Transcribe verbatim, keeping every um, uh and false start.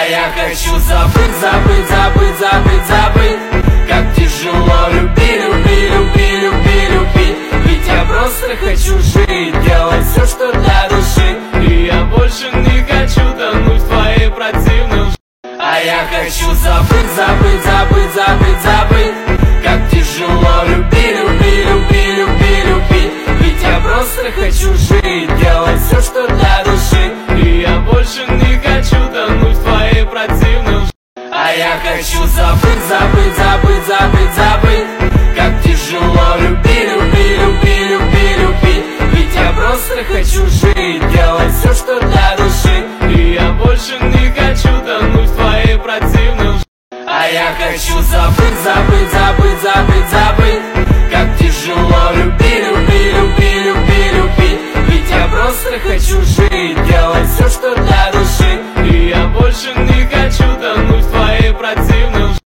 А я хочу забыть, забыть, забыть, забыть, забыть, как тяжело люби, люби, люби, люби, люби. Ведь я просто хочу жить, делать все, что для души. И я больше не хочу тонуть в твоей противной лжи. А я хочу забыть, забыть, забыть, забыть, забыть, как тяжело люби, люби, люби, люби, люби. Ведь я просто хочу жить, делать все, что для души. И я больше не хочу тонуть в твоей противной лжи. А я хочу забыть, забыть, забыть, забыть, забыть, как тяжело люби, люби, люби, люби, люби. Ведь я просто хочу жить, делать все, что для души. И я больше не хочу тонуть в твоей противной лжи. А я хочу забыть, забыть, забыть, забыть, забыть, как тяжело люби, люби, люби, люби, люби. Ведь я просто хочу жить, делать все, что для души. И я больше не хочу тонуть в твоей противной лжи.